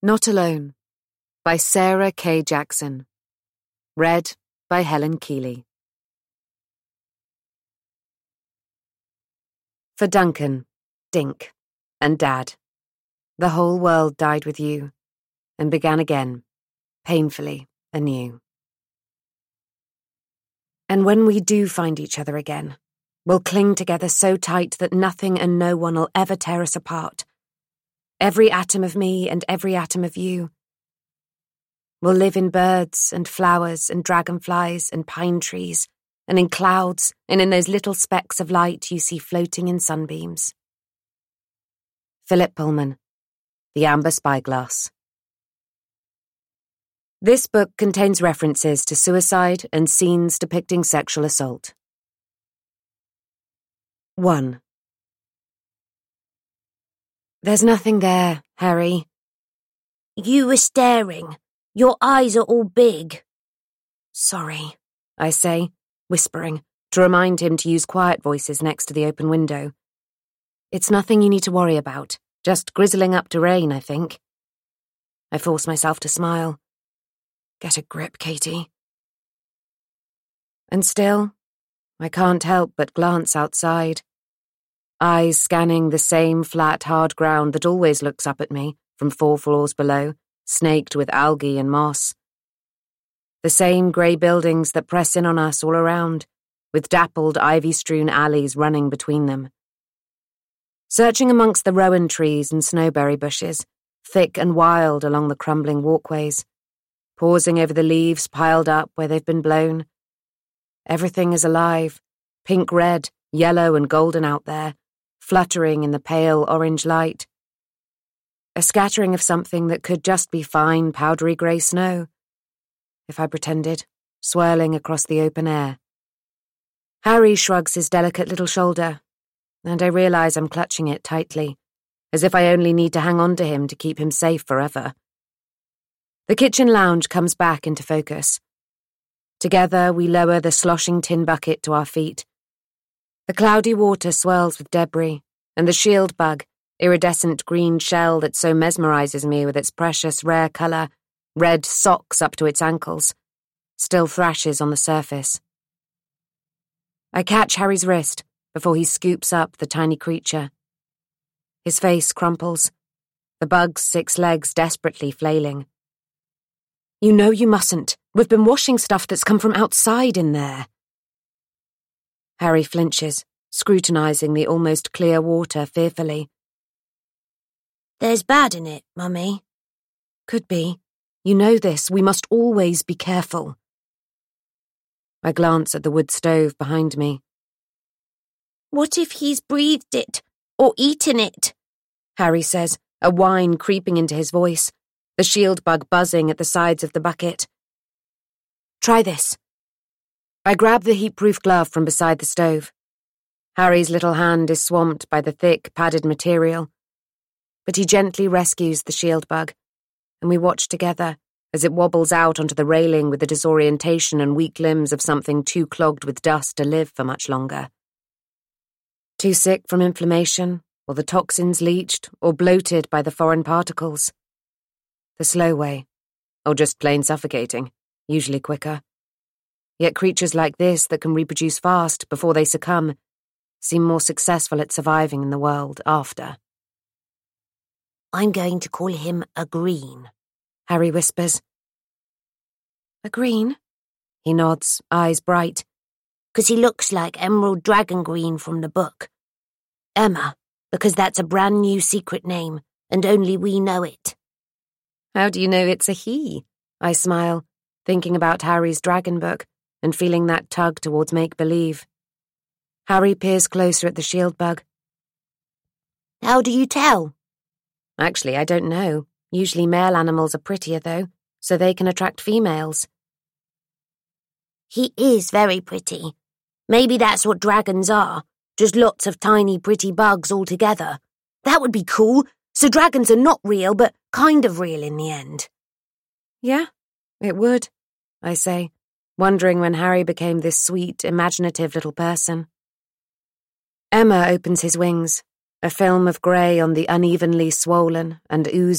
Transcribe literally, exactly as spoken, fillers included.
Not Alone by Sarah K. Jackson. Read by Helen Keeley. For Duncan, Dink, and Dad, the whole world died with you and began again, painfully anew. And when we do find each other again, we'll cling together so tight that nothing and no one will ever tear us apart. Every atom of me and every atom of you. We'll live in birds and flowers and dragonflies and pine trees and in clouds and in those little specks of light you see floating in sunbeams. Philip Pullman, The Amber Spyglass. This book contains references to suicide and scenes depicting sexual assault. one. There's nothing there, Harry. You were staring. Your eyes are all big. Sorry, I say, whispering, to remind him to use quiet voices next to the open window. It's nothing you need to worry about, just grizzling up to rain, I think. I force myself to smile. Get a grip, Katie. And still, I can't help but glance outside. Eyes scanning the same flat, hard ground that always looks up at me from four floors below, snaked with algae and moss. The same grey buildings that press in on us all around, with dappled ivy-strewn alleys running between them. Searching amongst the rowan trees and snowberry bushes, thick and wild along the crumbling walkways, pausing over the leaves piled up where they've been blown. Everything is alive, pink-red, yellow and golden out there, fluttering in the pale orange light. A scattering of something that could just be fine, powdery grey snow, if I pretended, swirling across the open air. Harry shrugs his delicate little shoulder, and I realise I'm clutching it tightly, as if I only need to hang on to him to keep him safe forever. The kitchen lounge comes back into focus. Together we lower the sloshing tin bucket to our feet. The cloudy water swirls with debris, and the shield bug, iridescent green shell that so mesmerises me with its precious rare colour, red socks up to its ankles, still thrashes on the surface. I catch Harry's wrist before he scoops up the tiny creature. His face crumples, the bug's six legs desperately flailing. You know you mustn't. We've been washing stuff that's come from outside in there. Harry flinches, scrutinising the almost clear water fearfully. There's bad in it, Mummy. Could be. You know this. We must always be careful. I glance at the wood stove behind me. What if he's breathed it, or eaten it? Harry says, a whine creeping into his voice, the shield bug buzzing at the sides of the bucket. Try this. I grab the heat-proof glove from beside the stove. Harry's little hand is swamped by the thick, padded material, but he gently rescues the shield bug, and we watch together as it wobbles out onto the railing with the disorientation and weak limbs of something too clogged with dust to live for much longer. Too sick from inflammation, or the toxins leached, or bloated by the foreign particles. The slow way, or just plain suffocating, usually quicker. Yet creatures like this that can reproduce fast before they succumb seem more successful at surviving in the world after. I'm going to call him a green, Harry whispers. A green? He nods, eyes bright. Because he looks like Emerald Dragon Green from the book. Emma, because that's a brand new secret name, and only we know it. How do you know it's a he? I smile, thinking about Harry's dragon book, and feeling that tug towards make-believe. Harry peers closer at the shield bug. How do you tell? Actually, I don't know. Usually male animals are prettier, though, so they can attract females. He is very pretty. Maybe that's what dragons are, just lots of tiny pretty bugs all together. That would be cool, so dragons are not real, but kind of real in the end. Yeah, it would, I say, wondering when Harry became this sweet, imaginative little person. Emma opens his wings, a film of grey on the unevenly swollen and oozing